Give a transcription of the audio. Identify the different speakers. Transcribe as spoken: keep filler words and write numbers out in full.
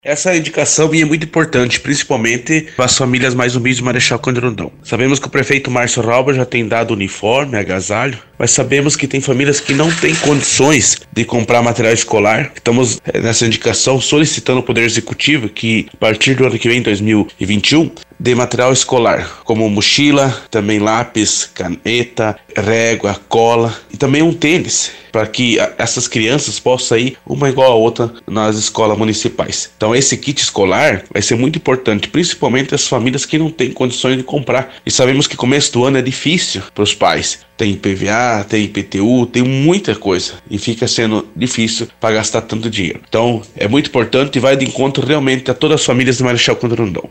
Speaker 1: Essa indicação minha é muito importante, principalmente para as famílias mais humildes de Marechal Cândido Rondon. Sabemos que o prefeito Márcio Rauber já tem dado uniforme, agasalho, mas sabemos que tem famílias que não têm condições de comprar material escolar. Estamos nessa indicação solicitando ao Poder Executivo que, a partir do ano que vem, dois mil e vinte e um, dê material escolar, como mochila, também lápis, caneta, régua, cola e também um tênis, para que essas crianças possam ir uma igual a outra nas escolas municipais. Então esse kit escolar vai ser muito importante, principalmente as famílias que não têm condições de comprar. E sabemos que começo do ano é difícil para os pais. Tem I P V A, tem I P T U, tem muita coisa e fica sendo difícil para gastar tanto dinheiro. Então é muito importante e vai de encontro realmente a todas as famílias de Marechal Cândido Rondon.